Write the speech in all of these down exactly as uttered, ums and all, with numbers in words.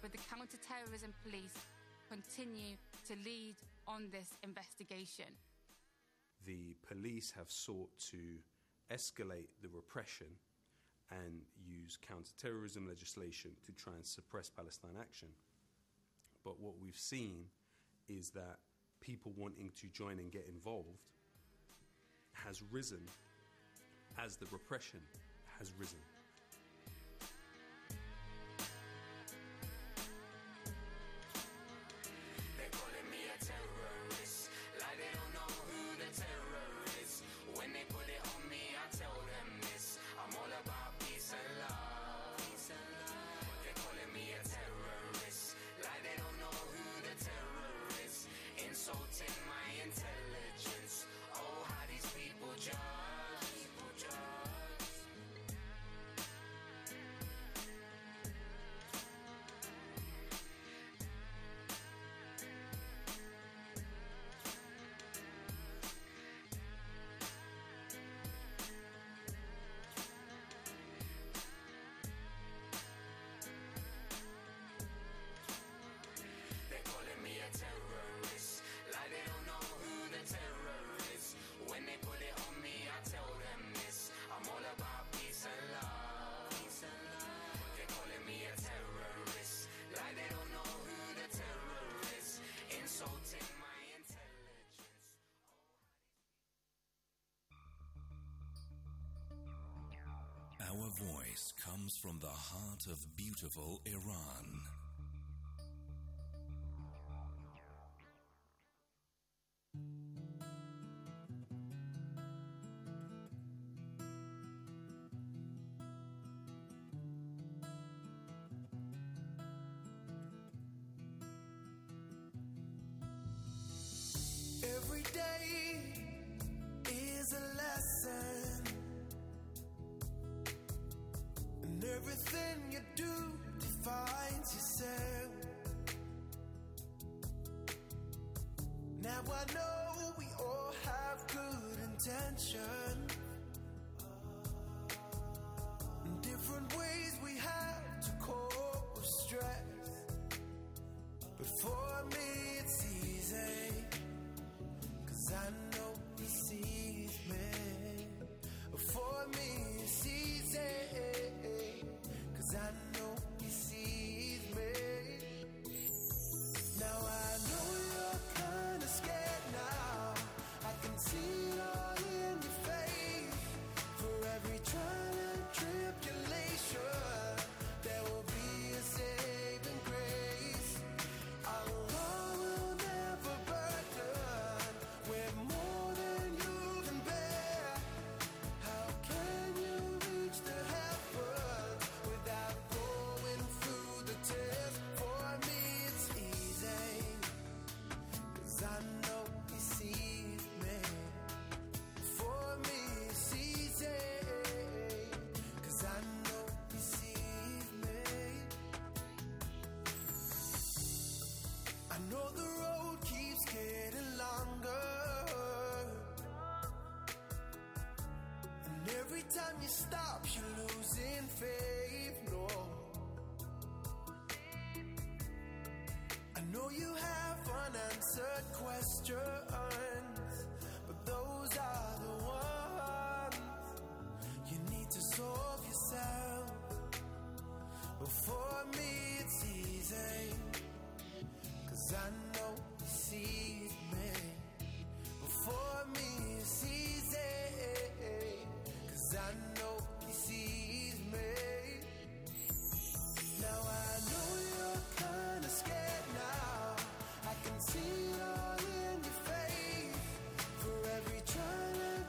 but the counter-terrorism police continue to lead on this investigation. The police have sought to escalate the repression and use counter-terrorism legislation to try and suppress Palestine action. But what we've seen is that people wanting to join and get involved has risen as the repression has risen. They're calling me a terrorist, like they don't know who the terror is. When they put it on me, I tell them this: I'm all about peace and love. Peace and love. They're calling me a terrorist, like they don't know who the terror is. Insulting my intelligence. Oh, how these people judge. People judge. Terrorists, like they don't know who the terror is. When they put it on me, I tell them this: I'm all about peace and love. Peace and love. They're calling me a terrorist, like they don't know who the terror is. Insulting my intelligence. Our voice comes from the heart of beautiful Iran. Every day is a lesson, and everything you do defines yourself. Now I know we all have good intention, in different ways we have to cope with stress. But for me it's easy, I know he sees me. For me it's easy, cause I know he sees me. Now I know you're kinda scared now. I can see it all in your face. For every trial and tribulation, there will be a saving grace. Allah will never burden with more than you can bear. How can you reach the heavens without going through the test? For me it's easy, cause I know he sees me. For me it's easy, cause I know he sees me. I know the road keeps getting longer, and every time you stop you're losing faith. No, I know you have unanswered questions, but those are the ones you need to solve yourself. But for me it's easy, cause I know he sees me. But for me it's easy, cause I know he sees me. Now I know you're kinda scared now. I can see it all in your face. For every trial and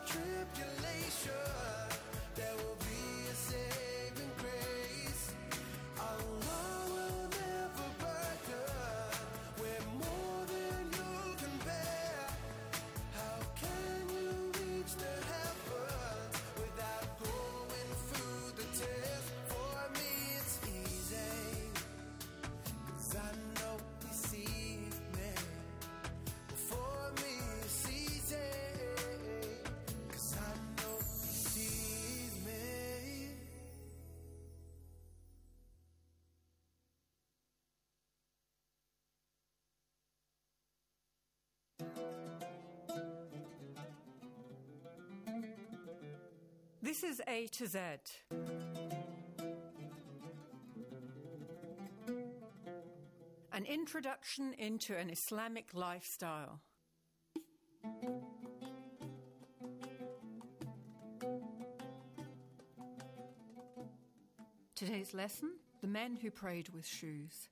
tribulation, there will be a saving grace. Allah This is A to Z. An introduction into an Islamic lifestyle. Today's lesson, the men who prayed with shoes.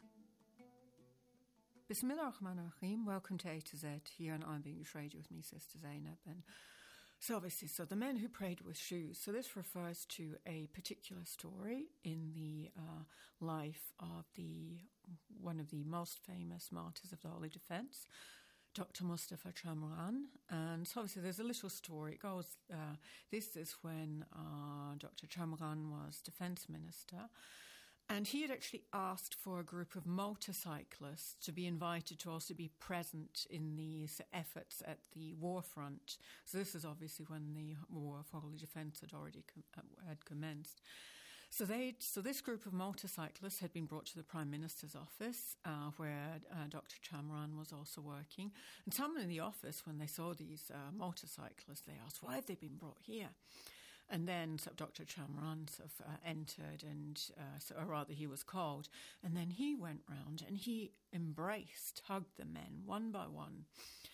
Bismillah ar-Rahman ar-Rahim. Welcome to A to Z here on I'm Being Radio with me, Sister Zainab. And so obviously, so the men who prayed with shoes. So this refers to a particular story in the uh, life of the one of the most famous martyrs of the Holy Defence, Doctor Mustafa Chamran. And so obviously there's a little story. It goes, uh, this is when uh, Doctor Chamran was Defence Minister. And he had actually asked for a group of motorcyclists to be invited to also be present in these efforts at the war front. So this is obviously when the War for Holy Defence had already com- uh, had commenced. So they, so this group of motorcyclists had been brought to the Prime Minister's office, uh, where uh, Doctor Chamran was also working. And someone in the office, when they saw these uh, motorcyclists, they asked, why have they been brought here? And then so Doctor Chamran sort of uh, entered, and uh, so, or rather he was called, and then he went round and he embraced, hugged the men one by one.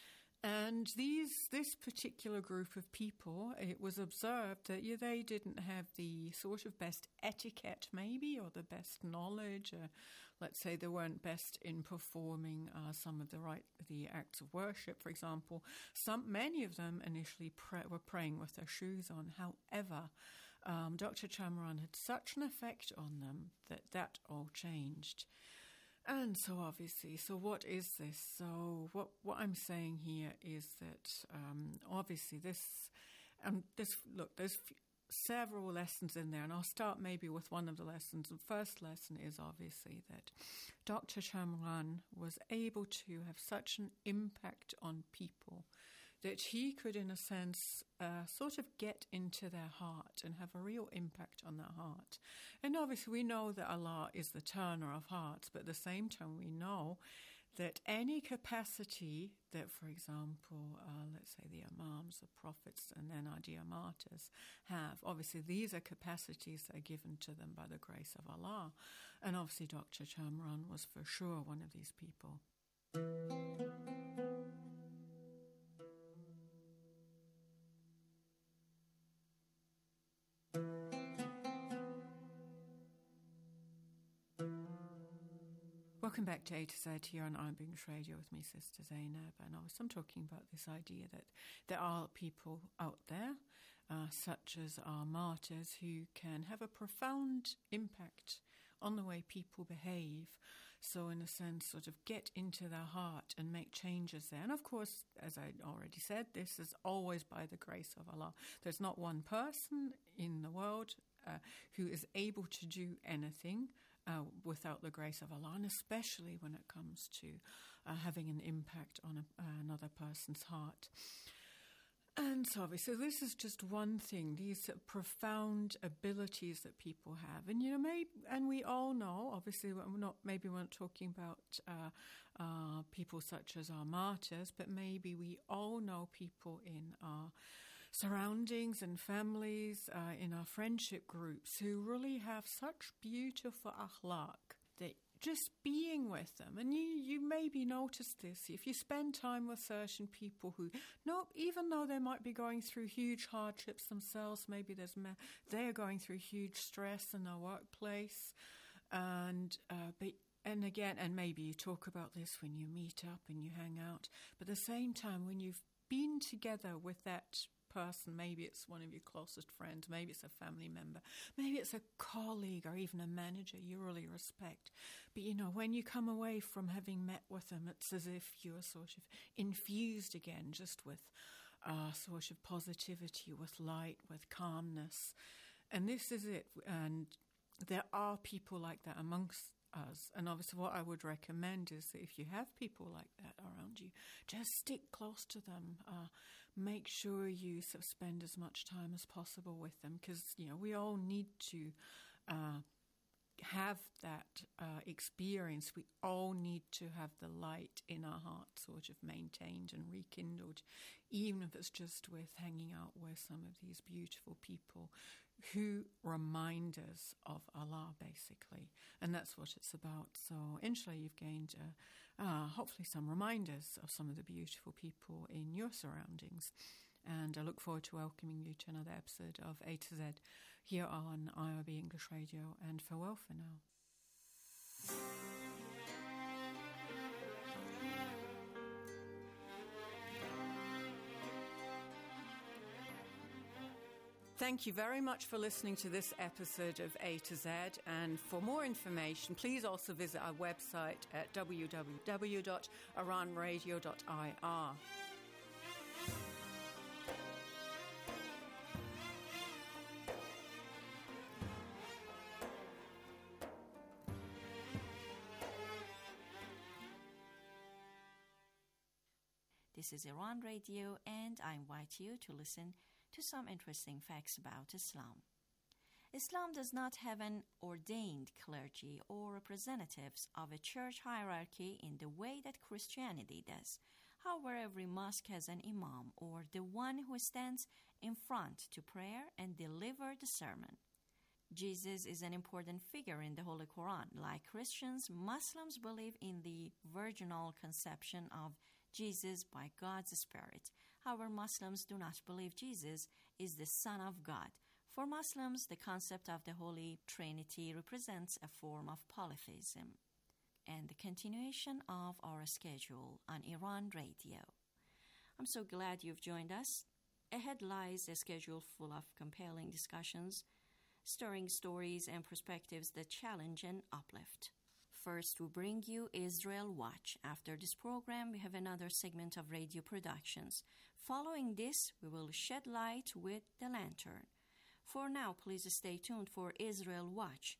And these, this particular group of people, it was observed that yeah, they didn't have the sort of best etiquette, maybe, or the best knowledge. Or let's say they weren't best in performing uh, some of the right, the acts of worship, for example. Some, many of them initially pray, were praying with their shoes on. However, um, Doctor Chamran had such an effect on them that that all changed. And so obviously, so what is this? So what what I'm saying here is that um, obviously this, um, this look, there's f- several lessons in there, and I'll start maybe with one of the lessons. The first lesson is obviously that Doctor Chamran was able to have such an impact on people that he could, in a sense, uh, sort of get into their heart and have a real impact on their heart. And obviously we know that Allah is the turner of hearts, but at the same time we know that any capacity that, for example, uh, let's say the imams, the prophets, and then our dear martyrs have, obviously these are capacities that are given to them by the grace of Allah. And obviously Doctor Chamran was for sure one of these people. Welcome back to A to Z here on I'm Being Radio with me, Sister Zainab. And I was, I'm talking about this idea that there are people out there, uh, such as our martyrs, who can have a profound impact on the way people behave. So in a sense, sort of get into their heart and make changes there. And of course, as I already said, this is always by the grace of Allah. There's not one person in the world uh, who is able to do anything Uh, without the grace of Allah, and especially when it comes to uh, having an impact on a, uh, another person's heart. And so obviously this is just one thing, these uh, profound abilities that people have. And, you know, maybe, and we all know, obviously we're not, maybe we're not talking about uh, uh, people such as our martyrs, but maybe we all know people in our surroundings and families, uh, in our friendship groups, who really have such beautiful akhlaq that just being with them, and you, you maybe notice this, if you spend time with certain people who, no, even though they might be going through huge hardships themselves, maybe there's ma- they're going through huge stress in their workplace, and uh, but and again, and maybe you talk about this when you meet up and you hang out, but at the same time, when you've been together with that person, maybe it's one of your closest friends, maybe it's a family member, maybe it's a colleague or even a manager you really respect. But, you know, when you come away from having met with them, it's as if you're sort of infused again, just with uh, sort of positivity, with light, with calmness. And this is it. And there are people like that amongst us. And obviously what I would recommend is that if you have people like that around you, just stick close to them. Uh, make sure you sort of spend as much time as possible with them, because, you know, we all need to uh, have that uh, experience, we all need to have the light in our heart sort of maintained and rekindled, even if it's just with hanging out with some of these beautiful people who remind us of Allah, basically. And that's what it's about. So, inshallah, you've gained uh, uh, hopefully some reminders of some of the beautiful people in your surroundings. And I look forward to welcoming you to another episode of A to Z here on I R B English Radio. And farewell for now. Thank you very much for listening to this episode of A to Z. And for more information, please also visit our website at w w w dot iran radio dot i r. This is Iran Radio, and I invite you to listen to some interesting facts about Islam. Islam does not have an ordained clergy or representatives of a church hierarchy in the way that Christianity does. However, every mosque has an imam, or the one who stands in front to prayer and deliver the sermon. Jesus is an important figure in the Holy Quran. Like Christians, Muslims believe in the virginal conception of Jesus by God's Spirit. However, Muslims do not believe Jesus is the Son of God. For Muslims, the concept of the Holy Trinity represents a form of polytheism. And the continuation of our schedule on Iran Radio. I'm so glad you've joined us. Ahead lies a schedule full of compelling discussions, stirring stories and perspectives that challenge and uplift. First, we bring you Israel Watch. After this program, we have another segment of radio productions. Following this, we will shed light with The Lantern. For now, please stay tuned for Israel Watch.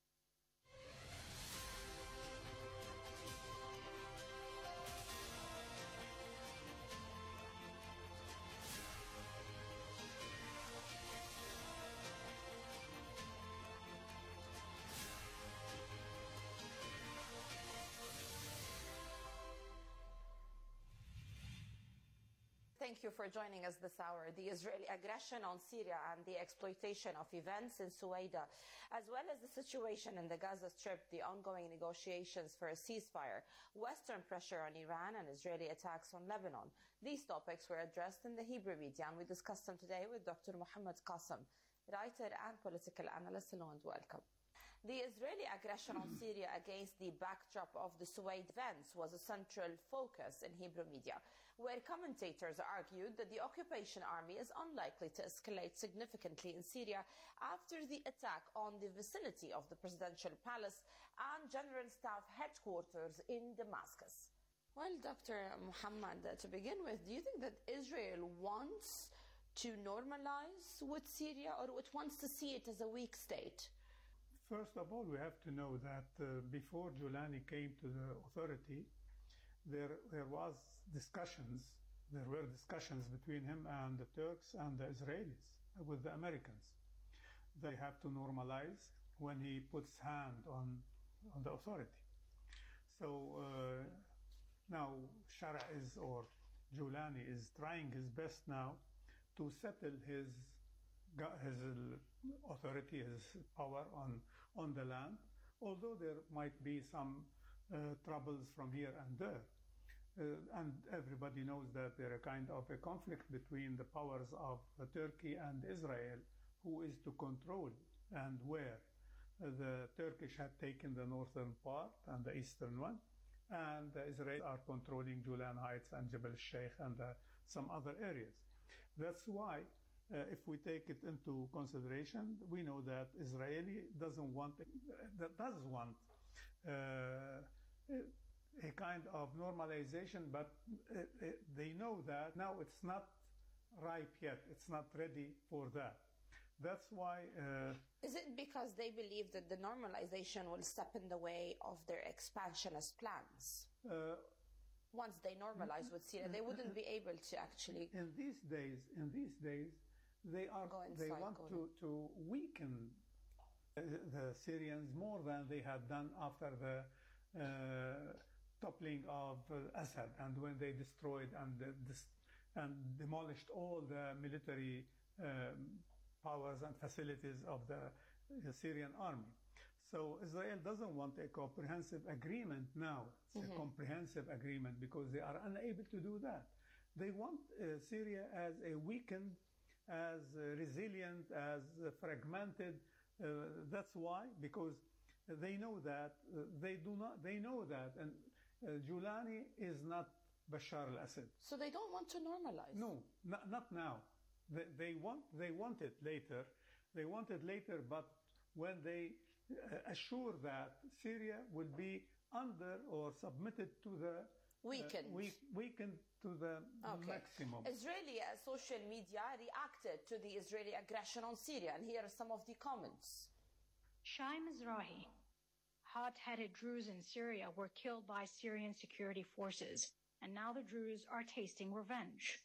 Thank you for joining us this hour. The Israeli aggression on Syria and the exploitation of events in Suwaida, as well as the situation in the Gaza Strip, the ongoing negotiations for a ceasefire, Western pressure on Iran, and Israeli attacks on Lebanon. These topics were addressed in the Hebrew media, and we discussed them today with Doctor Mohammed Qasim, writer and political analyst. Hello and welcome. The Israeli aggression on Syria against the backdrop of the Suwaid events was a central focus in Hebrew media, where commentators argued that the occupation army is unlikely to escalate significantly in Syria after the attack on the vicinity of the presidential palace and General Staff headquarters in Damascus. Well, Doctor Muhammad, uh, to begin with, do you think that Israel wants to normalize with Syria, or it wants to see it as a weak state? First of all, we have to know that uh, before Giuliani came to the authority, there there was discussions, there were discussions between him and the Turks and the Israelis, uh, with the Americans. They have to normalize when he puts hand on, on the authority. So uh, now Shara is, or Giuliani is trying his best now to settle his his authority, his power on, on the land, although there might be some uh, troubles from here and there. Uh, and everybody knows that there is a kind of a conflict between the powers of uh, Turkey and Israel, who is to control and where. Uh, the Turkish had taken the northern part and the eastern one, and the Israelis are controlling Julan Heights and Jebel Sheikh and uh, some other areas. That's why Uh, if we take it into consideration, we know that Israeli doesn't want, that does want uh, a kind of normalization, but uh, they know that now it's not ripe yet. It's not ready for that. That's why... Uh, Is it because they believe that the normalization will step in the way of their expansionist plans? Uh, Once they normalize with Syria, they wouldn't be able to actually... In these days, in these days, they are Go inside, they want go to, to weaken uh, the Syrians more than they had done after the uh, toppling of uh, Assad, and when they destroyed and, uh, dis- and demolished all the military um, powers and facilities of the, the Syrian army. So Israel doesn't want a comprehensive agreement now. It's mm-hmm. a comprehensive agreement because they are unable to do that. They want uh, Syria as a weakened, as uh, resilient, as uh, fragmented. Uh, that's why, because they know that uh, they do not. They know that, and uh, Julani is not Bashar al-Assad. So they don't want to normalize. No, not, not now. They, they want. They want it later. They want it later, but when they uh, assure that Syria will be under or submitted to the weakened, uh, weak, weakened to the okay. maximum. Israeli uh, social media reacted to the Israeli aggression on Syria, and here are some of the comments. Shai Mizrahi, hot-headed Druze in Syria were killed by Syrian security forces, and now the Druze are tasting revenge.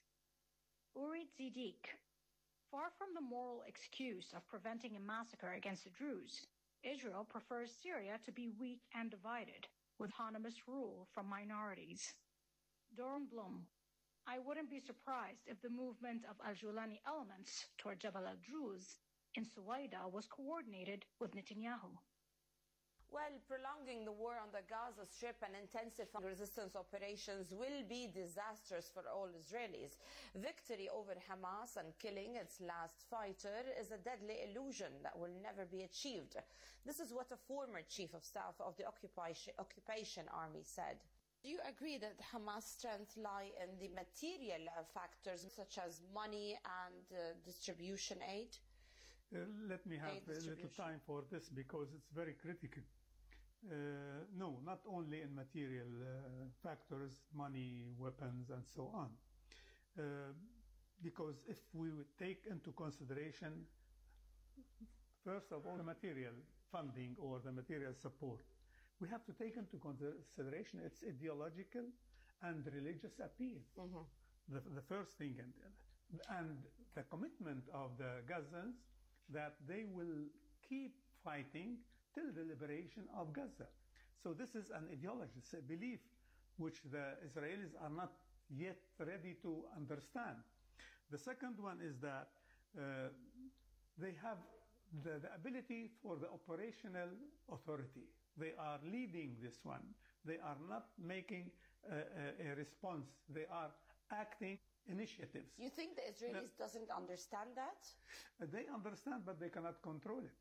Urit Zidik, far from the moral excuse of preventing a massacre against the Druze, Israel prefers Syria to be weak and divided, with autonomous rule from minorities. Doron Blum, I wouldn't be surprised if the movement of Al-Julani elements toward Jabal al-Druz in Suwaida was coordinated with Netanyahu. Well, prolonging the war on the Gaza Strip and intensifying resistance operations will be disastrous for all Israelis. Victory over Hamas and killing its last fighter is a deadly illusion that will never be achieved. This is what a former chief of staff of the occupation, occupation army said. Do you agree that Hamas' strength lie in the material factors such as money and uh, distribution aid? Uh, let me have a little time for this because it's very critical. Uh, no, not only in material uh, factors, money, weapons, and so on. Uh, because if we would take into consideration, first of all, the material funding or the material support, we have to take into consideration its ideological and religious appeal. Mm-hmm. The, the first thing, and, and the commitment of the Gazans that they will keep fighting till the liberation of Gaza. So this is an ideology, it's a belief which the Israelis are not yet ready to understand. The second one is that uh, they have the, the ability for the operational authority. They are leading this one. They are not making a, a, a response. They are acting initiatives. You think the Israelis now, doesn't understand that? They understand, but they cannot control it.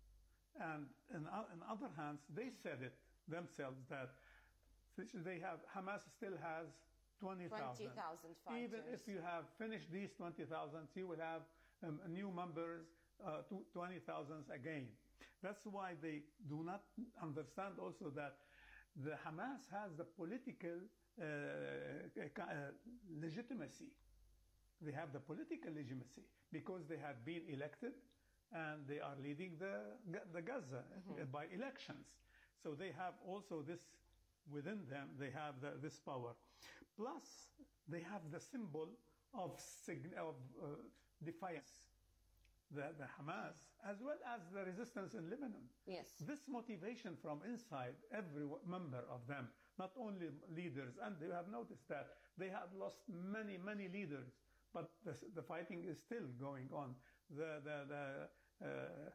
And in, in other hands, they said it themselves that they have, Hamas still has twenty thousand. fighters. Even if you have finished these twenty thousand, you will have um, new members, uh, to twenty thousand again. That's why they do not understand also that the Hamas has the political uh, uh, legitimacy. They have the political legitimacy because they have been elected and they are leading the, the Gaza mm-hmm. by elections. So they have also this within them, they have the, this power. Plus, they have the symbol of, of uh, defiance, the, the Hamas, as well as the resistance in Lebanon. Yes. This motivation from inside every member of them, not only leaders, and you have noticed that they have lost many, many leaders, but the, the fighting is still going on. The, the, the uh,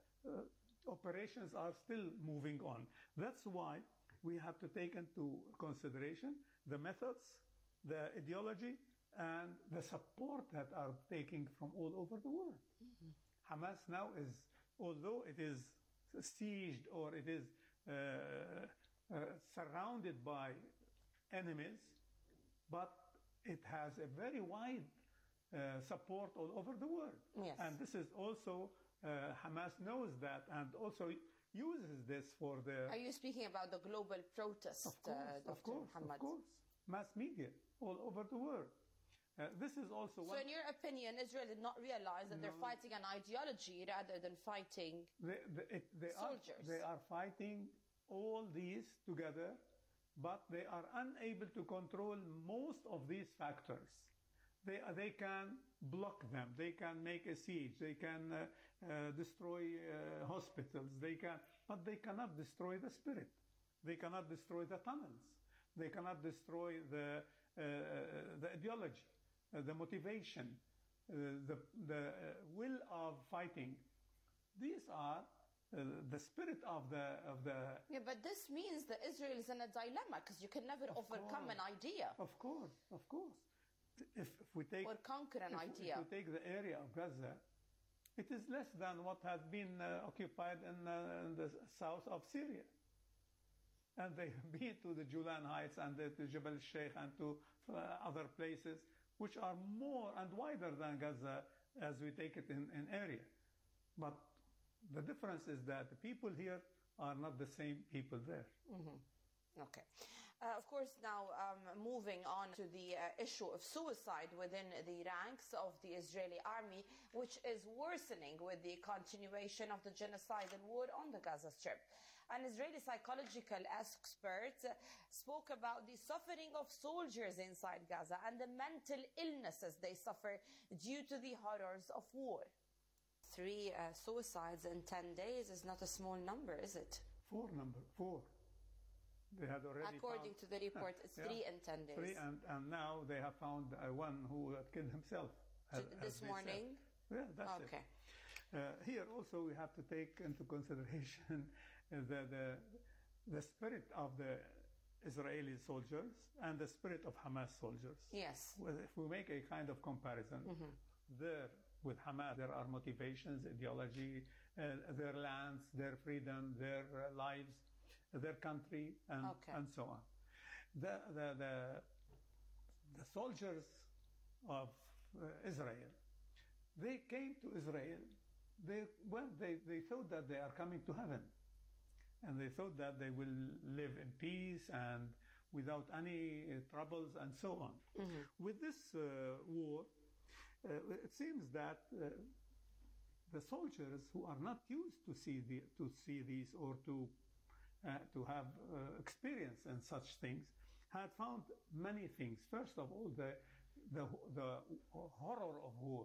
uh, operations are still moving on. That's why we have to take into consideration the methods, the ideology, and the support that are taking from all over the world. Mm-hmm. Hamas now is, although it is sieged or it is uh, uh, surrounded by enemies, but it has a very wide uh, support all over the world. Yes. And this is also, uh, Hamas knows that and also uses this for the... Are you speaking about the global protest, of course, uh, of course, Muhammad? Of course, mass media all over the world. Uh, this is also so one... in your opinion, Israel did not realize that no. they're fighting an ideology rather than fighting they, they, it, they soldiers. Are, they are fighting all these together, but they are unable to control most of these factors. They, they can block them. They can make a siege. They can uh, uh, destroy uh, hospitals. They can, but they cannot destroy the spirit. They cannot destroy the tunnels. They cannot destroy the uh, the ideology, uh, the motivation, uh, the the uh, will of fighting. These are uh, the spirit of the of the. Yeah, but this means that Israel is in a dilemma because you can never Of overcome course. an idea Of course, of course. If, if we take or conquer an if, idea. if we take the area of Gaza, it is less than what has been uh, occupied in, uh, in the south of Syria. And they have been to the Julan Heights and the, to Jebel Sheikh and to uh, other places which are more and wider than Gaza as we take it in, in area. But the difference is that the people here are not the same people there. Mm-hmm. Okay. Uh, of course, now um, moving on to the uh, issue of suicide within the ranks of the Israeli army, which is worsening with the continuation of the genocidal war on the Gaza Strip. An Israeli psychological expert uh, spoke about the suffering of soldiers inside Gaza and the mental illnesses they suffer due to the horrors of war. Three uh, suicides in ten days is not a small number, is it? Four number, four. They had already According found, to the report, it's yeah, three in ten days. Three, and, and now they have found uh, one who uh, killed himself. as- This as they morning? said. Yeah, that's Okay. it. Uh, here also we have to take into consideration the, the, the spirit of the Israeli soldiers and the spirit of Hamas soldiers. Yes. Well, if we make a kind of comparison, Mhm. there with Hamas there are motivations, ideology, uh, their lands, their freedom, their uh, lives, their country, and, Okay. and so on. The, the, the, the soldiers of uh, Israel, they came to Israel, they, well, they, they thought that they are coming to heaven. And they thought that they will live in peace and without any uh, troubles and so on. Mhm. With this uh, war, uh, it seems that uh, the soldiers who are not used to see the, to see these or to uh, to have uh, experience in such things had found many things. First of all, the the the horror of war.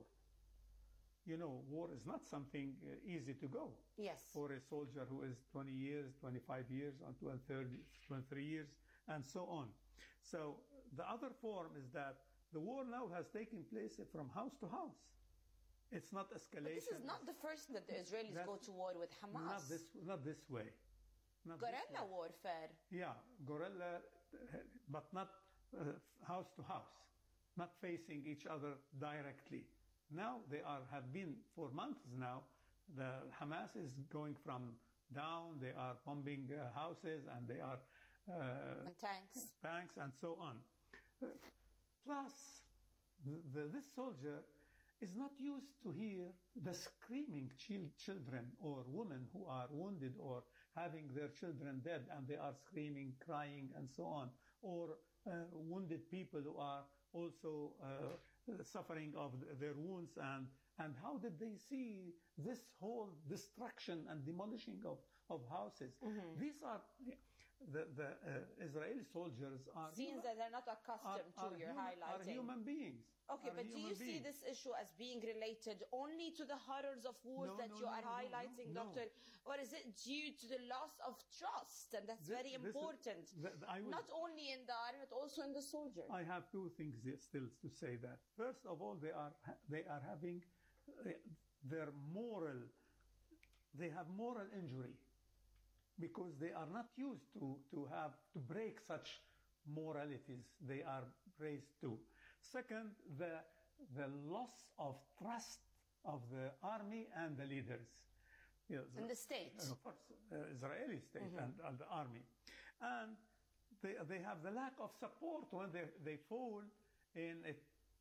You know, war is not something uh, easy to go Yes. for a soldier who is twenty years, twenty-five years, or thirty, twenty-three years, and so on. So the other form is that the war now has taken place from house to house. It's not But escalation. this is not the first that the Israelis That- go to war with Hamas. Not this, not this way. Not this Guerrilla way. warfare. Yeah, guerrilla, uh, but not uh, house to house, not facing each other directly. Now they are have been for months now. The Hamas is going from down. They are bombing uh, houses and they are uh, And tanks. tanks and so on. Uh, plus, the, the, this soldier is not used to hear the screaming chil- children or women who are wounded or having their children dead and they are screaming, crying, and so on, or uh, wounded people who are also uh, suffering of th- their wounds, and, and how did they see this whole destruction and demolishing of, of houses? Mhm. These are the, the uh, Israeli soldiers are Seems human- that they're not are, accustomed are to your human, are highlighting. human beings. Okay, Are but do you human see beings. this issue as being related only to the horrors of wars No, that no, you no, are no, no, highlighting, no. Doctor? Or is it due to the loss of trust? And that's This- very this is- important. th- I will- Not only in the army, but also in the soldier. I have two things here still to say that. First of all, they are they are having uh, their moral, they have moral injury because they are not used to, to have to break such moralities they are raised to. Second, the the loss of trust of the army and the leaders. Yes, In the state. uh, of course, uh, Israeli state Mhm. and, and the army. And they, they have the lack of support when they, they fall in a,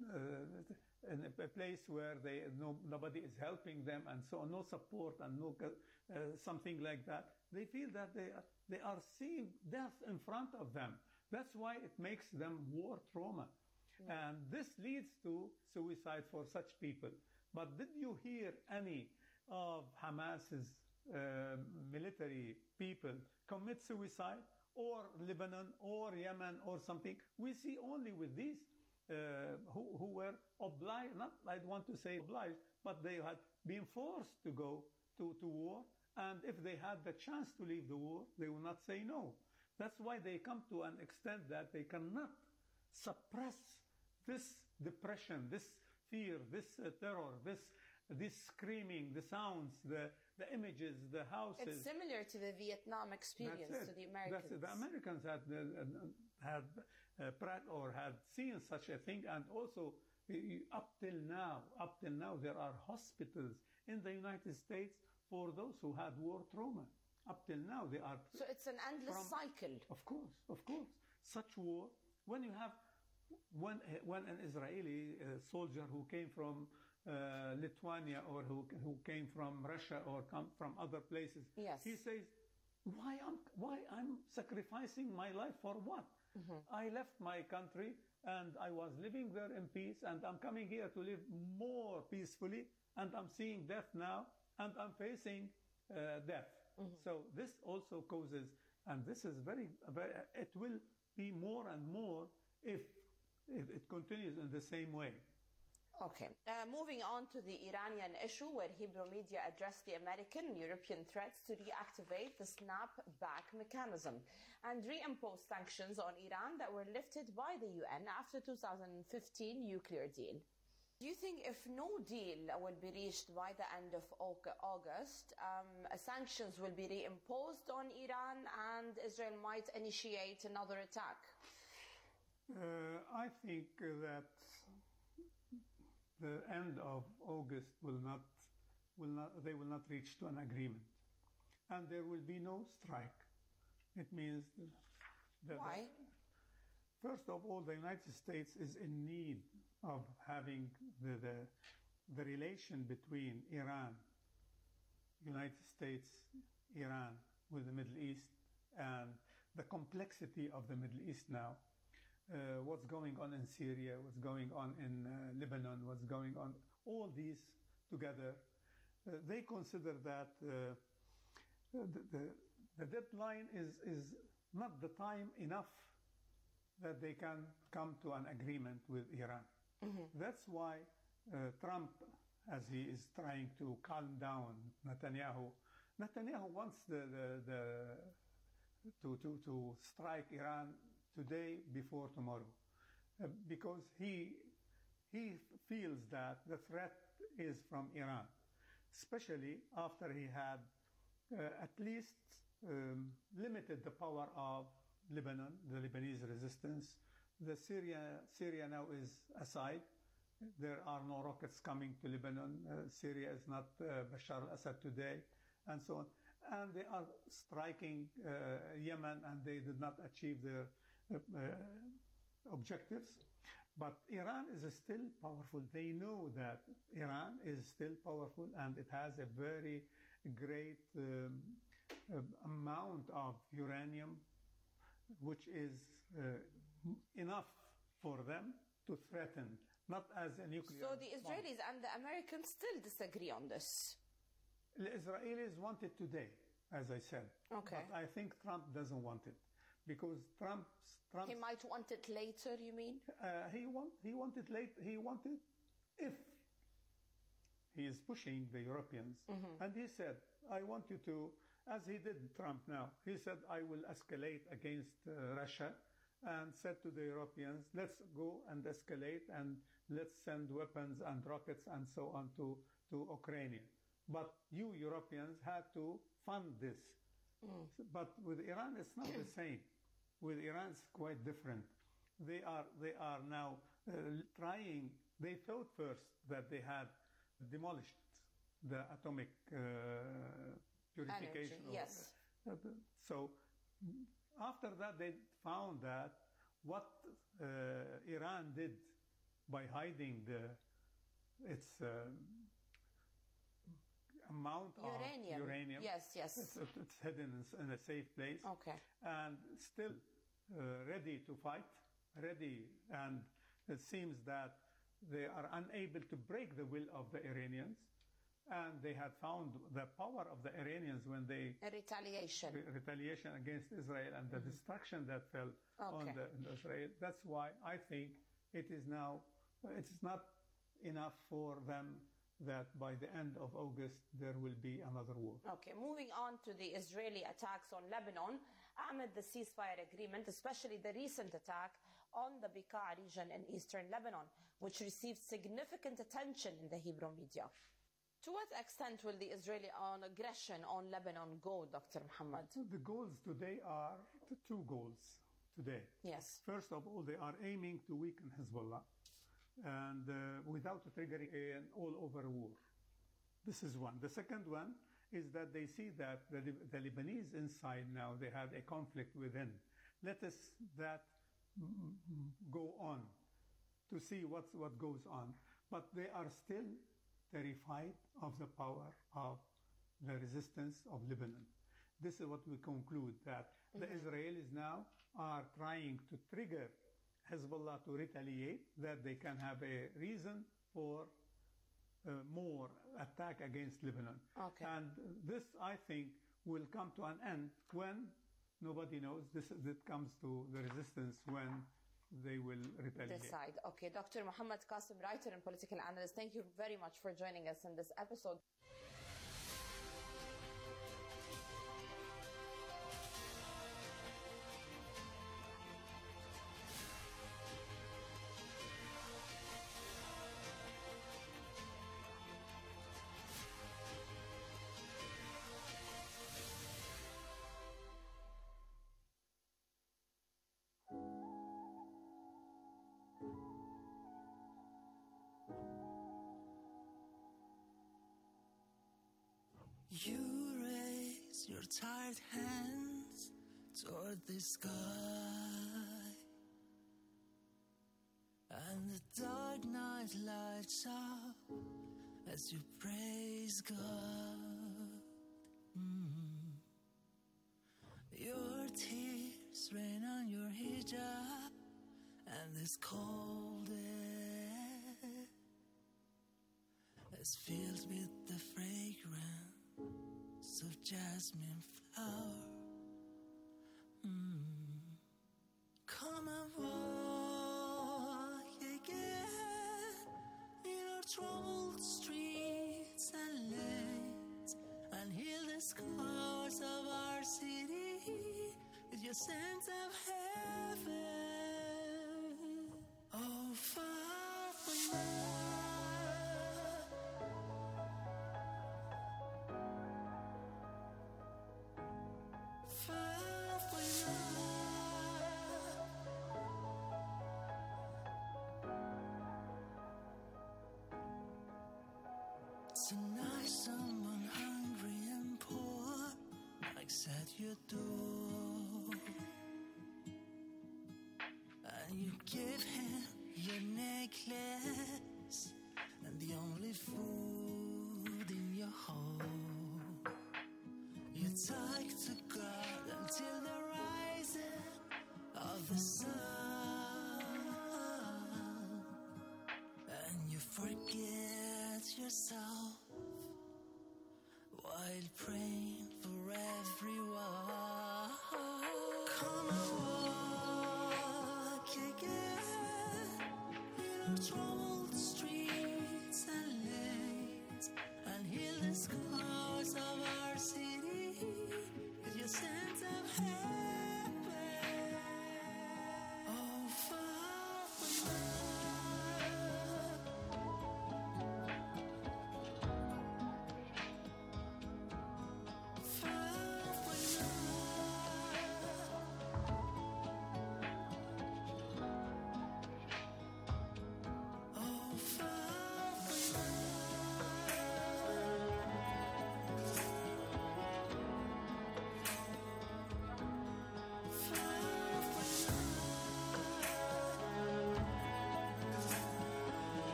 uh, in a place where they, no, nobody is helping them and so on, no support and no uh, something like that. They feel that they are, they are seeing death in front of them. That's why it makes them war trauma. And this leads to suicide for such people. But did you hear any of Hamas's uh, military people commit suicide, or Lebanon or Yemen or something? We see only with these uh, who, who were obliged, not I want to say obliged, but they had been forced to go to, to war. And if they had the chance to leave the war, they will not say no. That's why they come to an extent that they cannot suppress this depression, this fear, this uh, terror, this this screaming, the sounds, the, the images, the houses. It's similar to the Vietnam experience to the Americans. That's it. The Americans had uh, had uh, pra- or had seen such a thing, and also uh, up till now, up till now, there are hospitals in the United States for those who had war trauma. Up till now, they are. So it's an endless from, cycle. Of course, of course. Such war, when you have, when when an Israeli uh, soldier who came from uh, Lithuania or who who came from Russia or come from other places, yes. he says, "Why am why I'm sacrificing my life for what? Mm-hmm. I left my country and I was living there in peace, and I'm coming here to live more peacefully, and I'm seeing death now, and I'm facing uh, death." Mm-hmm. So this also causes, and this is very, very, it will be more and more if, if it continues in the same way. Okay. Uh, moving on to the Iranian issue, where Hebrew media addressed the American and European threats to reactivate the snapback mechanism and reimpose sanctions on Iran that were lifted by the U N after two thousand fifteen nuclear deal. Do you think if no deal will be reached by the end of August, um, sanctions will be reimposed on Iran and Israel might initiate another attack? Uh, I think that the end of August will not, will not, they will not reach to an agreement. And there will be no strike. It means that... Why? First of all, the United States is in need of having the, the, the relation between Iran, United States, Iran with the Middle East, and the complexity of the Middle East now. Uh, what's going on in Syria, what's going on in uh, Lebanon, what's going on, all these together, uh, they consider that uh, the, the, the deadline is, is not the time enough that they can come to an agreement with Iran. Mm-hmm. That's why uh, Trump, as he is trying to calm down Netanyahu, Netanyahu wants the, the, the, to, to, to strike Iran today before tomorrow, uh, because he he feels that the threat is from Iran, especially after he had uh, at least um, limited the power of Lebanon, the Lebanese resistance. The Syria Syria now is aside. There are no rockets coming to Lebanon. Uh, Syria is not uh, Bashar al-Assad today, and so on. And they are striking uh, Yemen, and they did not achieve their Uh, uh, objectives, but Iran is still powerful. They know that Iran is still powerful, and it has a very great um, uh, amount of uranium, which is uh, enough for them to threaten, not as a nuclear So the Israelis bomb. And the Americans still disagree on this? The Israelis want it today, as I said. Okay. But I think Trump doesn't want it. Because Trump's, Trump's... He might want it later, you mean? Uh, he, want, he wanted late. He wanted if he is pushing the Europeans. Mm-hmm. And he said, I want you to, as he did Trump now, he said, I will escalate against uh, Russia, and said to the Europeans, let's go and escalate and let's send weapons and rockets and so on to, to Ukraine. But you Europeans had to fund this. Mm. But with Iran, it's not the same. With Iran, it's quite different. They are they are now uh, trying. They thought first that they had demolished the atomic uh, purification. Energy, yes. Uh, so after that, they found that what uh, Iran did by hiding the its uh, amount uranium. of uranium. Yes, yes. It's, it's hidden in a safe place. Okay. And still uh, ready to fight, ready. And it seems that they are unable to break the will of the Iranians. And they had found the power of the Iranians when they... A retaliation. Re- retaliation against Israel and the mm-hmm. destruction that fell okay. on the, on Israel. That's why I think it is now, it is not enough for them that by the end of August there will be another war. Okay, moving on to the Israeli attacks on Lebanon amid the ceasefire agreement, especially the recent attack on the Bekaa region in eastern Lebanon, which received significant attention in the Hebrew media. To what extent will the Israeli on aggression on Lebanon go, Doctor Muhammad? The goals today are the two goals today. Yes. First of all, they are aiming to weaken Hezbollah, and uh, without triggering an all-over war. This is one. The second one is that they see that the, the Lebanese inside now, they have a conflict within. Let us that go on to see what's, what goes on. But they are still terrified of the power of the resistance of Lebanon. This is what we conclude, that mm-hmm. the Israelis now are trying to trigger Hezbollah to retaliate, that they can have a reason for uh, more attack against Lebanon. Okay. And this, I think, will come to an end when nobody knows. This it comes to the resistance when they will retaliate. Decide. Okay, Doctor Muhammad Qasim, writer and political analyst, thank you very much for joining us in this episode. You raise your tired hands toward the sky, and the dark night lights up as you praise God. Mm. Your tears rain on your hijab and this cold air is filled with the fragrance of jasmine flower. Mm. Come and walk again in our troubled streets and lanes, and heal the scars of our city with your sense of heaven. Oh, far from now. Tonight someone hungry and poor knocks at your door, and you give him your necklace and the only food in your home. You talk to God until the rising of the sun, and you forget yourself while praying for everyone. Come and walk again in our troubled streets and lanes, and heal the scars of our city with your sense of heaven. Oh, far from now. Oh,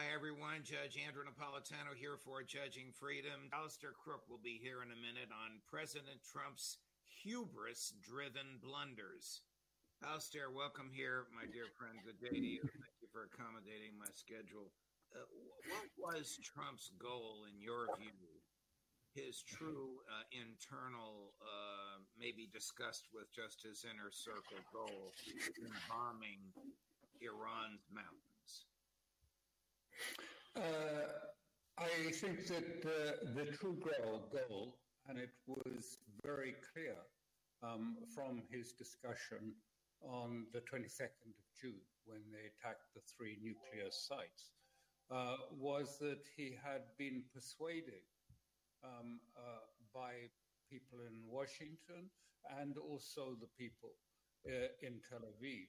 Hi, everyone. Judge Andrew Napolitano here for Judging Freedom. Alistair Crook will be here in a minute on President Trump's hubris-driven blunders. Alistair, welcome here, my dear friend. Good day to you. Thank you for accommodating my schedule. Uh, what was Trump's goal, in your view, his true uh, internal, uh, maybe discussed with just his inner circle goal in bombing Iran's mountains? Uh, I think that uh, the true goal, goal, and it was very clear um, from his discussion on the twenty-second of June when they attacked the three nuclear sites, uh, was that he had been persuaded um, uh, by people in Washington and also the people uh, in Tel Aviv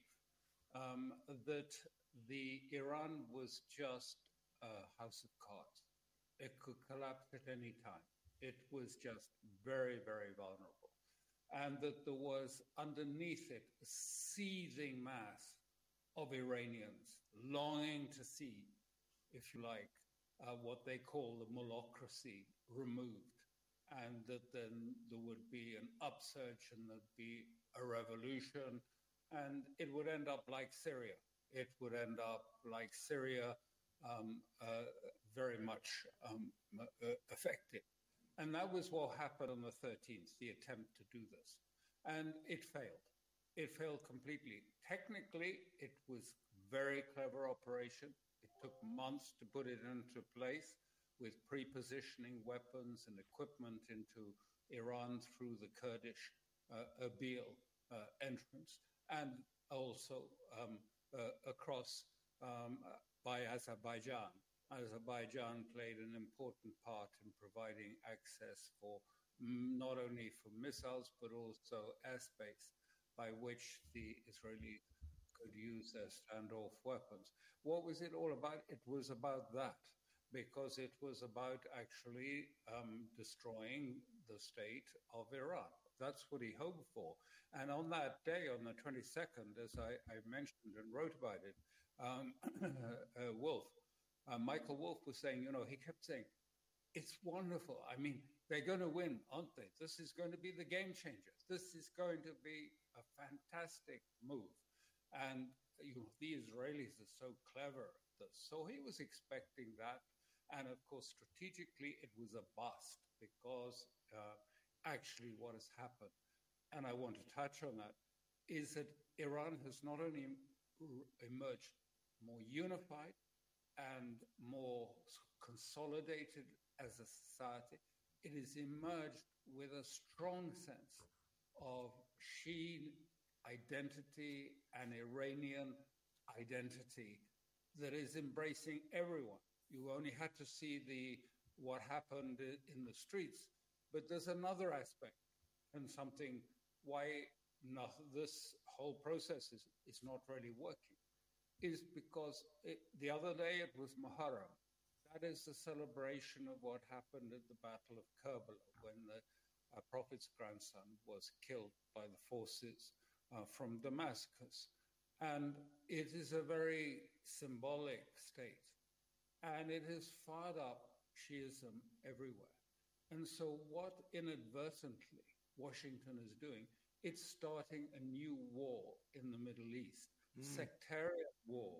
um, that the Iran was just a house of cards. It could collapse at any time. It was just very, very vulnerable. And that there was underneath it a seething mass of Iranians longing to see, if you like, uh, what they call the mullahcracy removed. And that then there would be an upsurge and there'd be a revolution. And it would end up like Syria. It would end up like Syria, um, uh, very much um, uh, affected. And that was what happened on the thirteenth, the attempt to do this. And it failed. It failed completely. Technically, it was a very clever operation. It took months to put it into place with pre-positioning weapons and equipment into Iran through the Kurdish uh, Erbil uh, entrance, and also um, uh, across um, by Azerbaijan. Azerbaijan played an important part in providing access for mm, not only for missiles, but also airspace by which the Israelis could use their standoff weapons. What was it all about? It was about that, because it was about actually um, destroying the state of Iran. That's what he hoped for. And on that day, on the twenty-second, as I, I mentioned and wrote about it, um, uh, Wolf, Uh, Michael Wolff was saying, you know, he kept saying, it's wonderful. I mean, they're going to win, aren't they? This is going to be the game changer. This is going to be a fantastic move. And, you know, the Israelis are so clever at this. So he was expecting that. And, of course, strategically, it was a bust because uh, actually what has happened, and I want to touch on that, is that Iran has not only emerged more unified, and more consolidated as a society, it has emerged with a strong sense of Shiite identity and Iranian identity that is embracing everyone. You only had to see the what happened in the streets, but there's another aspect and something why not, this whole process is, is not really working. Is because it, the other day it was Muharram. That is the celebration of what happened at the Battle of Kerbala when the uh, Prophet's grandson was killed by the forces uh, from Damascus. And it is a very symbolic state. And it has fired up Shiism everywhere. And so what inadvertently Washington is doing, it's starting a new war in the Middle East. Mm. Sectarian war.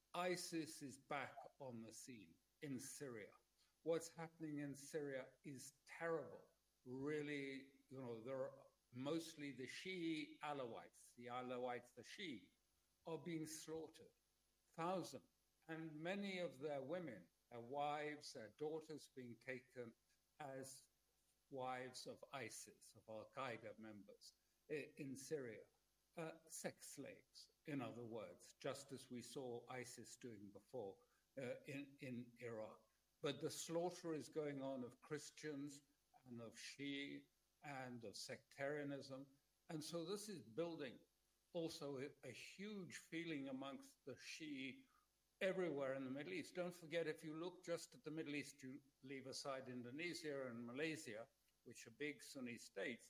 ISIS is back on the scene in Syria. What's happening in Syria is terrible. Really, you know, there are mostly the Shi'i Alawites, the Alawites, the Shi'i, are being slaughtered. Thousands. And many of their women, their wives, their daughters being taken as wives of ISIS, of Al-Qaeda members in Syria. Uh, sex slaves, in other words, just as we saw ISIS doing before uh, in, in Iraq. But the slaughter is going on of Christians and of Shia and of sectarianism. And so this is building also a, a huge feeling amongst the Shia everywhere in the Middle East. Don't forget, if you look just at the Middle East, you leave aside Indonesia and Malaysia, which are big Sunni states,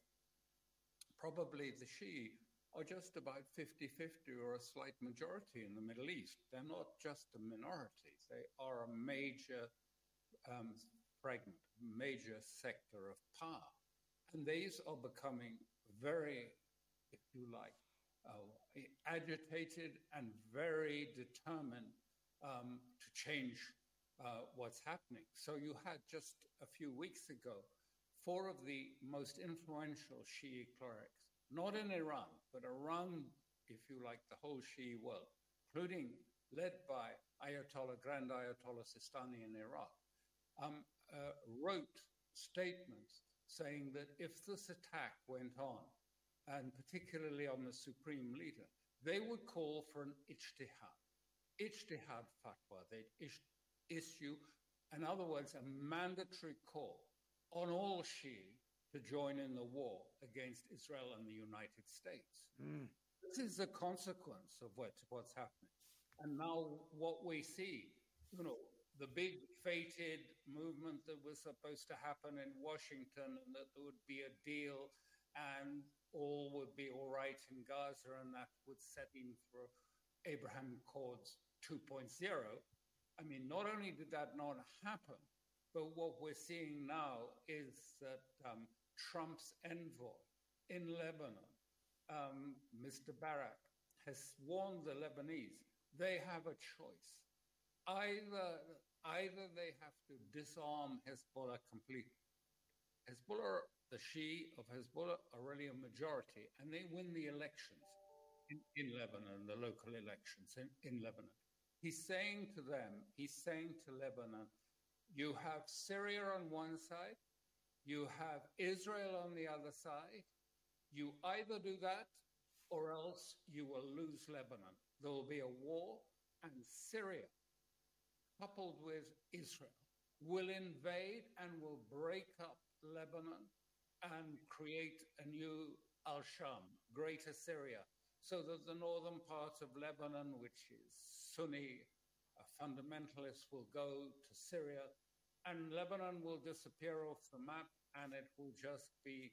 probably the Shia are just about fifty-fifty or a slight majority in the Middle East. They're not just a minority. They are a major um, fragment, major sector of power. And these are becoming very, if you like, uh, agitated and very determined um, to change uh, what's happening. So you had just a few weeks ago, four of the most influential Shi'i clerics, not in Iran, but around, if you like, the whole Shi'i world, including led by Ayatollah, Grand Ayatollah Sistani in Iraq, um, uh, wrote statements saying that if this attack went on, and particularly on the supreme leader, they would call for an ijtihad, ijtihad fatwa. They'd is- issue, in other words, a mandatory call on all Shi'i to join in the war against Israel and the United States. Mm. This is a consequence of what, what's happening. And now what we see, you know, the big fated movement that was supposed to happen in Washington, and that there would be a deal and all would be all right in Gaza, and that would set in for Abraham Accords two point oh. I mean, not only did that not happen, but what we're seeing now is that um, Trump's envoy in Lebanon, um, Mister Barak, has warned the Lebanese they have a choice. Either, either they have to disarm Hezbollah completely. Hezbollah, the Shi'i of Hezbollah are really a majority, and they win the elections in, in Lebanon, the local elections in, in Lebanon. He's saying to them, he's saying to Lebanon, you have Syria on one side, you have Israel on the other side. You either do that or else you will lose Lebanon. There will be a war, and Syria, coupled with Israel, will invade and will break up Lebanon and create a new Al-Sham, Greater Syria, so that the northern part of Lebanon, which is Sunni uh, fundamentalists, will go to Syria, and Lebanon will disappear off the map, and it will just be,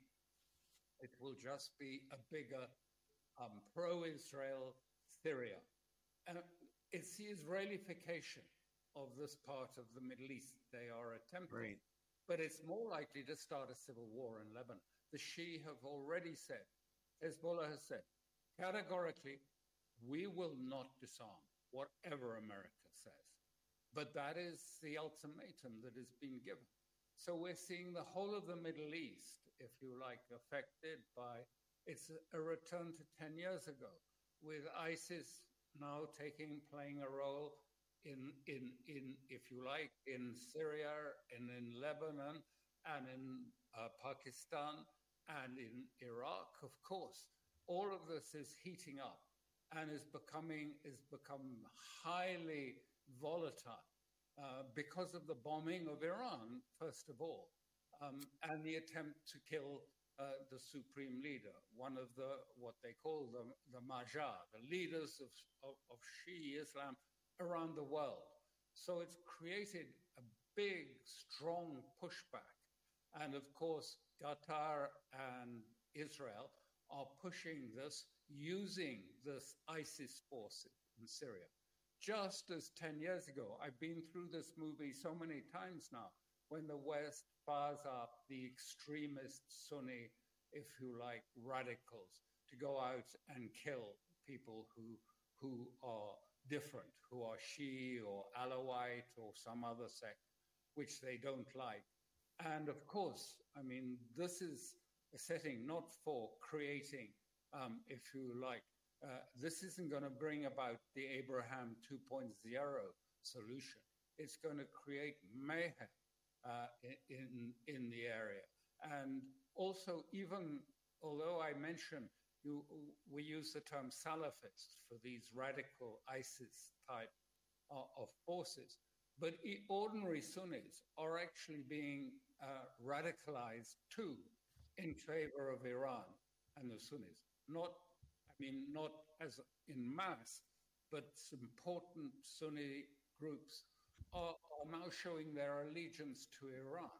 it will just be a bigger um, pro-Israel Syria. And it's the Israelification of this part of the Middle East they are attempting. Right. But it's more likely to start a civil war in Lebanon. The Shi'i have already said, Hezbollah has said, categorically, we will not disarm, whatever America says. But that is the ultimatum that has been given. So we're seeing the whole of the Middle East, if you like, affected by, it's a return to ten years ago, with ISIS now taking, playing a role in, in, in, if you like, in Syria and in Lebanon and in uh, Pakistan and in Iraq, of course. All of this is heating up and is becoming, is become highly volatile uh, because of the bombing of Iran, first of all, um, and the attempt to kill Uh, the supreme leader, one of the, what they call the, the Mahjar, the leaders of, of, of Shi'i Islam around the world. So it's created a big, strong pushback. And of course, Qatar and Israel are pushing this, using this ISIS forces in Syria. Just as ten years ago, I've been through this movie so many times now, when the West fires up the extremist Sunni, if you like, radicals to go out and kill people who who are different, who are Shi'i or Alawite or some other sect, which they don't like. And of course, I mean, this is a setting not for creating, um, if you like, uh, this isn't going to bring about the Abraham two point oh solution. It's going to create mayhem Uh, in in the area. And also, even although I mentioned you, we use the term Salafist for these radical ISIS type uh, of forces, but ordinary Sunnis are actually being uh, radicalized too in favor of Iran and the Sunnis. Not, I mean, not as in mass, but important Sunni groups Are, are now showing their allegiance to Iran.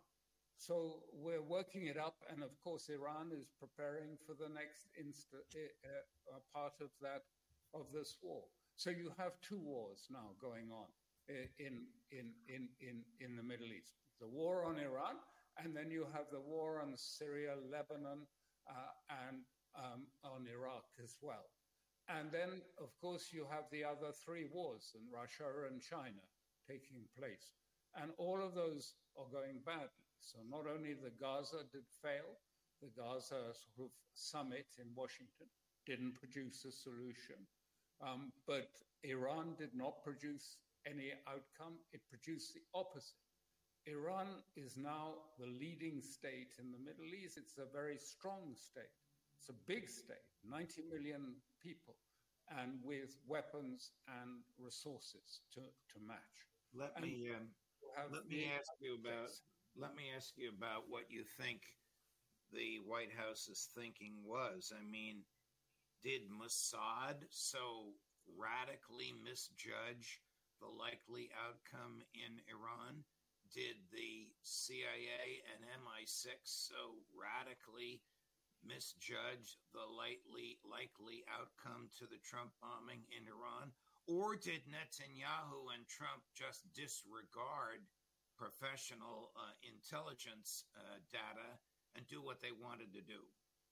So we're working it up, and of course Iran is preparing for the next insta- uh, uh, part of that, of this war. So you have two wars now going on. in, in, in, in, in the Middle East. The war on Iran, and then you have the war on Syria, Lebanon, uh, and um, on Iraq as well. And then, of course, you have the other three wars in Russia and China taking place. And all of those are going badly. So not only the Gaza did fail, the Gaza sort of summit in Washington didn't produce a solution, um, but Iran did not produce any outcome. It produced the opposite. Iran is now the leading state in the Middle East. It's a very strong state. It's a big state, ninety million people, and with weapons and resources to, to match. Let and me um, let me ask you about let me ask you about what you think the White House's thinking was. I mean, did Mossad so radically misjudge the likely outcome in Iran? Did the C I A and M I six so radically misjudge the likely, likely outcome to the Trump bombing in Iran? Or did Netanyahu and Trump just disregard professional uh, intelligence uh, data and do what they wanted to do?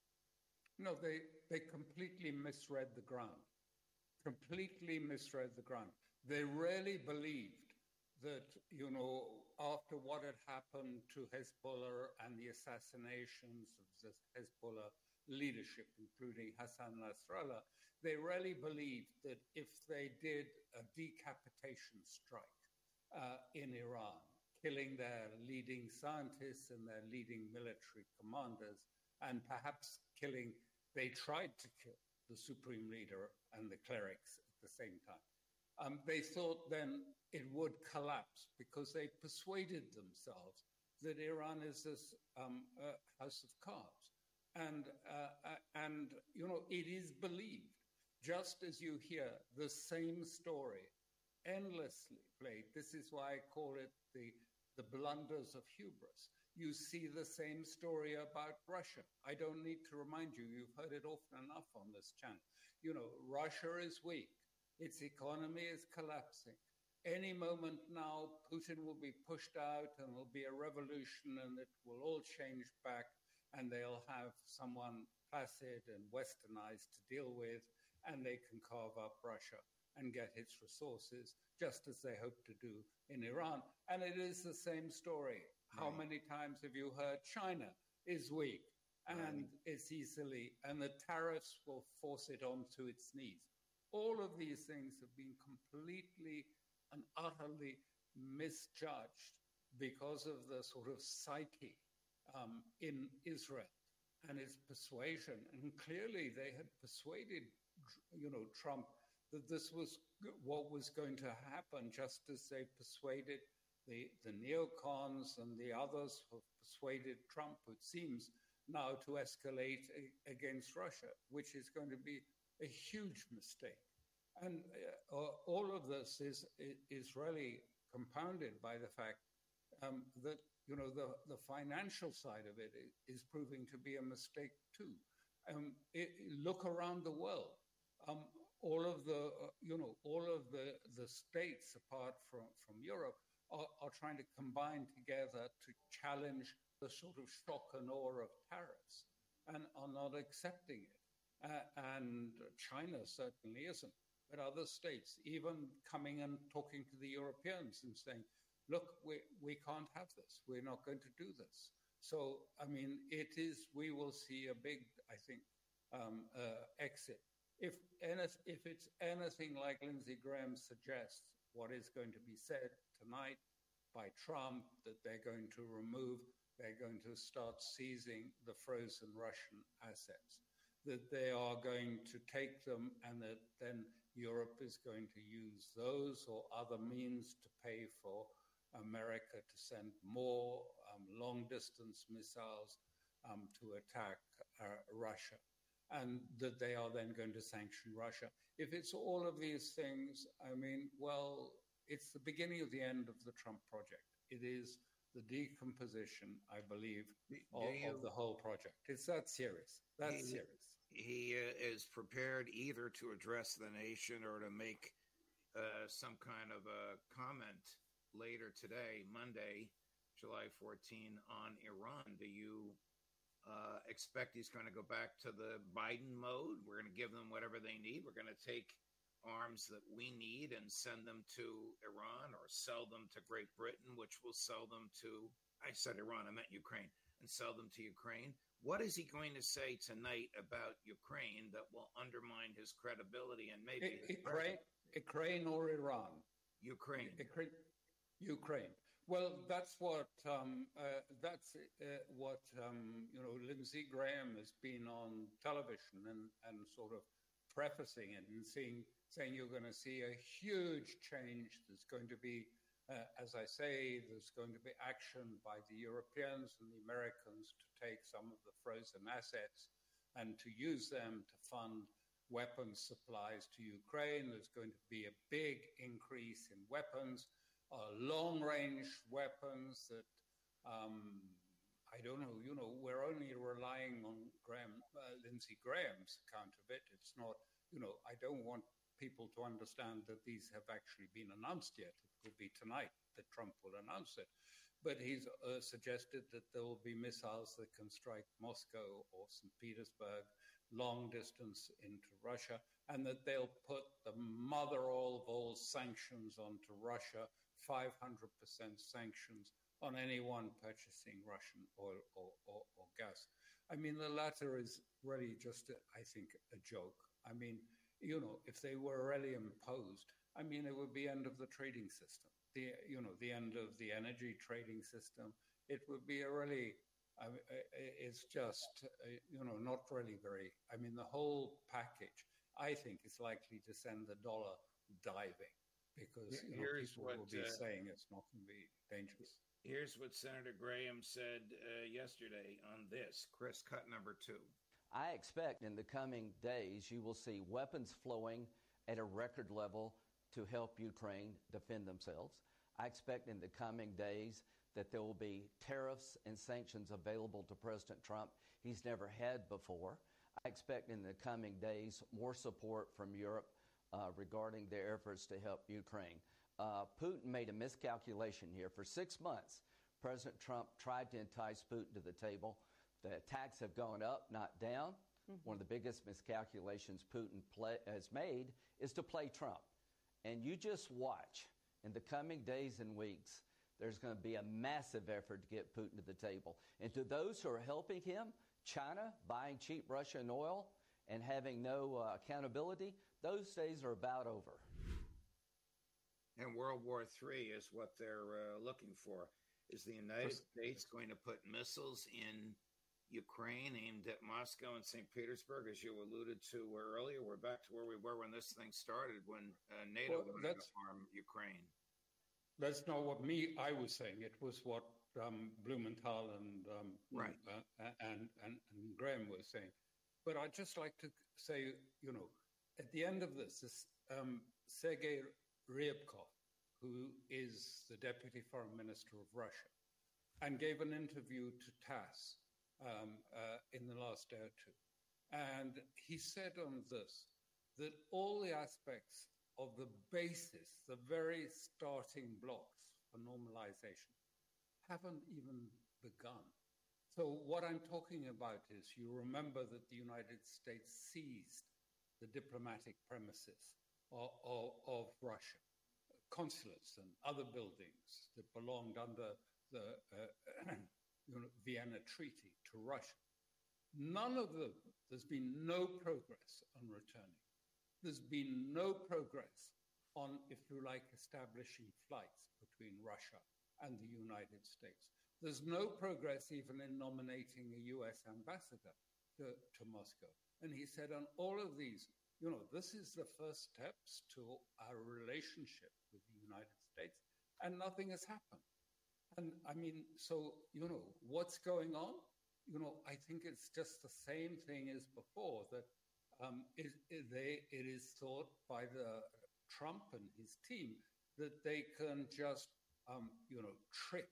No, they, they completely misread the ground. Completely misread the ground. They really believed that, you know, after what had happened to Hezbollah and the assassinations of the Hezbollah leadership, including Hassan Nasrallah, they really believed that if they did a decapitation strike uh, in Iran, killing their leading scientists and their leading military commanders, and perhaps killing, they tried to kill the supreme leader and the clerics at the same time. Um, they thought then it would collapse because they persuaded themselves that Iran is this um, uh, house of cards. And, uh, uh, and, you know, it is believed, just as you hear the same story endlessly played. This is why I call it the, the blunders of hubris. You see the same story about Russia. I don't need to remind you, you've heard it often enough on this channel. You know, Russia is weak. Its economy is collapsing. Any moment now, Putin will be pushed out and there'll be a revolution and it will all change back and they'll have someone placid and westernized to deal with and they can carve up Russia and get its resources just as they hope to do in Iran. And it is the same story. How Right. many times have you heard China is weak and Right. it's easily, and the tariffs will force it onto its knees? All of these things have been completely and utterly misjudged because of the sort of psyche um, in Israel and its persuasion. And clearly they had persuaded, you know, Trump that this was what was going to happen, just as they persuaded the, the neocons and the others who have persuaded Trump, it seems, now to escalate a, against Russia, which is going to be a huge mistake. And uh, all of this is, is really compounded by the fact um, that, you know, the, the financial side of it is proving to be a mistake too. Um, it, look around the world. Um, all of the, uh, you know, all of the, the states apart from, from Europe are, are trying to combine together to challenge the sort of shock and awe of tariffs and are not accepting it. Uh, and China certainly isn't. But other states, even coming and talking to the Europeans and saying, look, we, we can't have this. We're not going to do this. So, I mean, it is, we will see a big, I think, um, uh, exit. If, if it's anything like Lindsey Graham suggests, what is going to be said tonight by Trump, that they're going to remove, they're going to start seizing the frozen Russian assets, that they are going to take them and that then Europe is going to use those or other means to pay for America to send more um, long-distance missiles um, to attack uh, Russia, and that they are then going to sanction Russia. If it's all of these things, I mean, well, it's the beginning of the end of the Trump project. It is the decomposition, I believe, of, you, of the whole project. It's that serious. That's he, serious. He uh, is prepared either to address the nation or to make uh, some kind of a comment later today, Monday, July fourteenth, on Iran. Do you uh, expect he's going to go back to the Biden mode? We're going to give them whatever they need. We're going to take arms that we need and send them to Iran, or sell them to Great Britain, which will sell them to, I said Iran, I meant Ukraine, and sell them to Ukraine. What is he going to say tonight about Ukraine that will undermine his credibility and maybe his Ukraine, Ukraine or Iran? Ukraine. Ukraine. Ukraine. Well, that's what um, uh, that's uh, what um, you know. Lindsey Graham has been on television and, and sort of prefacing it and seeing, saying you're going to see a huge change. There's going to be, uh, as I say, there's going to be action by the Europeans and the Americans to take some of the frozen assets and to use them to fund weapons supplies to Ukraine. There's going to be a big increase in weapons, uh, long-range weapons that, um, I don't know, you know, we're only relying on Graham, uh, Lindsey Graham's account of it. It's not, you know, I don't want people to understand that these have actually been announced yet. It will be tonight that Trump will announce it. But he's uh, suggested that there will be missiles that can strike Moscow or Saint Petersburg long distance into Russia, and that they'll put the mother of all sanctions onto Russia, five hundred percent sanctions on anyone purchasing Russian oil or, or, or gas. I mean, the latter is really just, a, I think, a joke. I mean, you know, if they were really imposed, I mean, it would be end of the trading system, the, you know, the end of the energy trading system. It would be a really, I mean, it's just, you know, not really very, I mean, the whole package, I think, is likely to send the dollar diving because, you know, Here's people what, will be uh, saying it's not going to be dangerous. Here's what Senator Graham said uh, yesterday on this. Chris, cut number two. I expect in the coming days you will see weapons flowing at a record level to help Ukraine defend themselves. I expect in the coming days that there will be tariffs and sanctions available to President Trump he's never had before. I expect in the coming days more support from Europe uh, regarding their efforts to help Ukraine. Uh, Putin made a miscalculation here. For six months, President Trump tried to entice Putin to the table. The attacks have gone up, not down. Mm-hmm. One of the biggest miscalculations Putin play, has made is to play Trump. And you just watch. In the coming days and weeks, there's going to be a massive effort to get Putin to the table. And to those who are helping him, China buying cheap Russian oil and having no uh, accountability, those days are about over. And World War Three is what they're uh, looking for. Is the United States going to put missiles in Ukraine aimed at Moscow and Saint Petersburg, as you alluded to earlier? We're back to where we were when this thing started, when uh, NATO Well, wanted to that's- harm Ukraine. That's not what me I was saying. It was what um, Blumenthal and um, Right. uh, and, and and Graham was saying. But I'd just like to say, you know, at the end of this, this um, Sergei Ryabkov, who is the deputy foreign minister of Russia, and gave an interview to TASS um, uh, in the last day or two, and he said on this that all the aspects of the basis, the very starting blocks for normalization, haven't even begun. So what I'm talking about is, you remember that the United States seized the diplomatic premises of, of, of Russia, consulates and other buildings that belonged under the uh, you know, Vienna Treaty to Russia. None of them, there's been no progress on returning. There's been no progress on, if you like, establishing flights between Russia and the United States. There's no progress even in nominating a U S ambassador to, to Moscow. And he said on all of these, you know, this is the first steps to our relationship with the United States, and nothing has happened. And I mean, so, you know, what's going on? You know, I think it's just the same thing as before, that um, it, it, they, it is thought by the Trump and his team that they can just, um, you know, trick,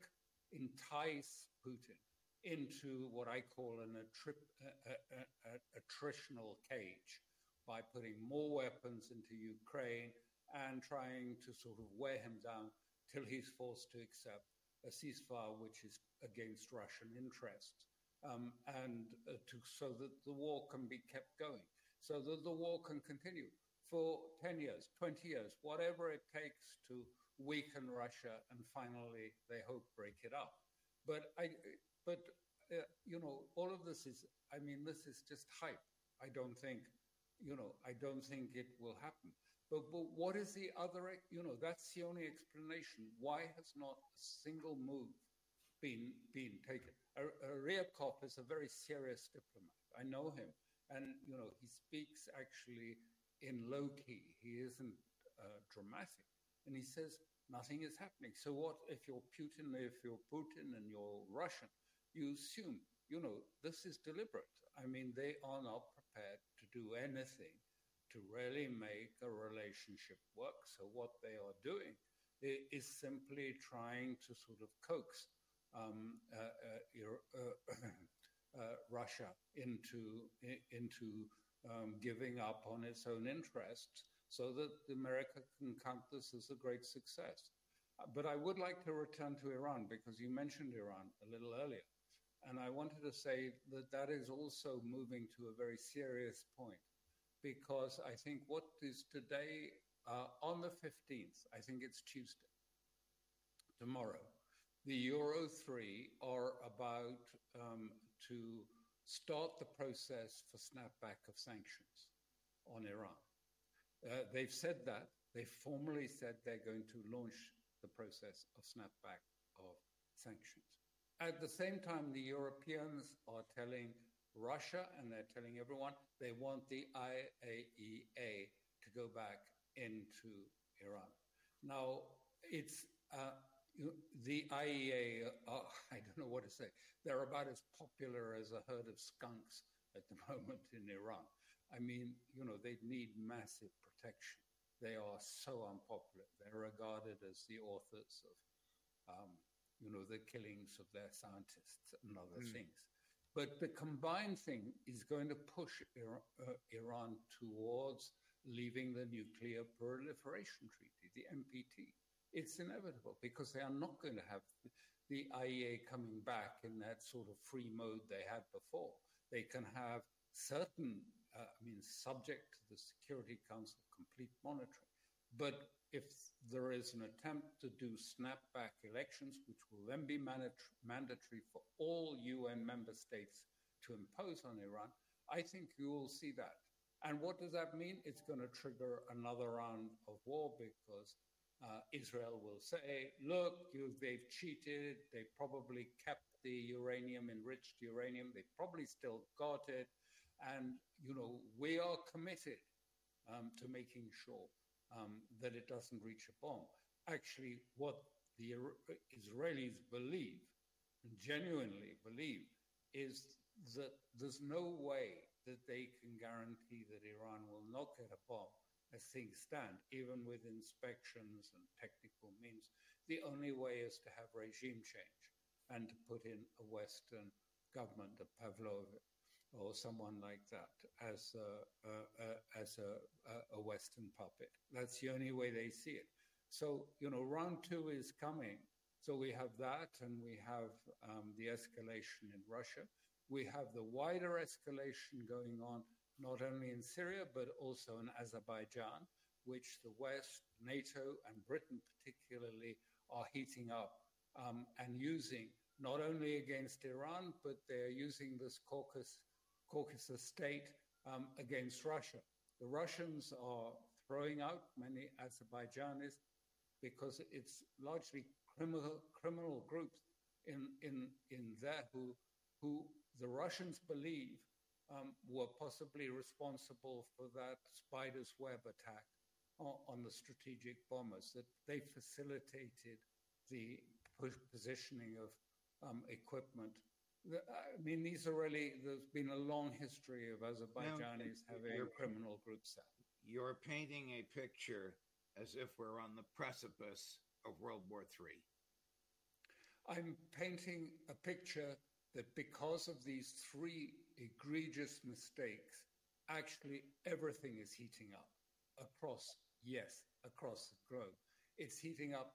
entice Putin into what I call an attrip, a, a, a, attritional cage by putting more weapons into Ukraine and trying to sort of wear him down till he's forced to accept a ceasefire which is against Russian interests, um, and uh, to, so that the war can be kept going, so that the war can continue for ten years, twenty years, whatever it takes to weaken Russia and finally, they hope, break it up. But, I, but uh, you know, all of this is, I mean, this is just hype. I don't think, you know, I don't think it will happen. But, but what is the other, you know, that's the only explanation. Why has not a single move been, been taken? Ryabkov is a very serious diplomat. I know him. And, you know, he speaks actually in low key. He isn't uh, dramatic. And he says, nothing is happening. So what if you're Putin, if you're Putin and you're Russian, you assume, you know, this is deliberate. I mean, they are not prepared to do anything to really make a relationship work. So what they are doing is simply trying to sort of coax um, uh, uh, uh, uh, Russia into, into um, giving up on its own interests, so that America can count this as a great success. Uh, but I would like to return to Iran, because you mentioned Iran a little earlier. And I wanted to say that that is also moving to a very serious point, because I think what is today, uh, on the fifteenth, I think it's Tuesday, tomorrow, the Euro three are about um, to start the process for snapback of sanctions on Iran. Uh, they've said that. They formally said they're going to launch the process of snapback of sanctions. At the same time, the Europeans are telling Russia, and they're telling everyone, they want the I A E A to go back into Iran. Now, it's uh, the I A E A, uh, I don't know what to say. They're about as popular as a herd of skunks at the moment in Iran. I mean, you know, they need massive protection. They are so unpopular. They're regarded as the authors of, um, you know, the killings of their scientists and other mm. things. But the combined thing is going to push Iran, uh, Iran towards leaving the Nuclear Proliferation Treaty, the N P T. It's inevitable, because they are not going to have the I A E A coming back in that sort of free mode they had before. They can have certain Uh, I mean, subject to the Security Council complete monitoring. But if there is an attempt to do snapback elections, which will then be mandat- mandatory for all U N member states to impose on Iran, I think you will see that. And what does that mean? It's going to trigger another round of war, because uh, Israel will say, look, you, they've cheated. They probably kept the uranium, enriched uranium. They probably still got it. And, you know, we are committed um, to making sure um, that it doesn't reach a bomb. Actually, what the Israelis believe, and genuinely believe, is that there's no way that they can guarantee that Iran will not get a bomb as things stand, even with inspections and technical means. The only way is to have regime change and to put in a Western government, a Pavlov or someone like that, as a, uh, uh, as a, uh, a Western puppet. That's the only way they see it. So, you know, round two is coming. So we have that, and we have um, the escalation in Russia. We have the wider escalation going on, not only in Syria, but also in Azerbaijan, which the West, NATO, and Britain particularly are heating up um, and using, not only against Iran, but they're using this Caucasus Caucasus state um, against Russia. The Russians are throwing out many Azerbaijanis because it's largely criminal criminal groups in in in there who who the Russians believe um, were possibly responsible for that spider's web attack on, on the strategic bombers, that they facilitated the positioning of um, equipment. I mean, these are really, there's been a long history of Azerbaijanis now, having criminal groups. You're painting a picture as if we're on the precipice of World War Three. I'm painting a picture that because of these three egregious mistakes, actually everything is heating up across, yes, across the globe. It's heating up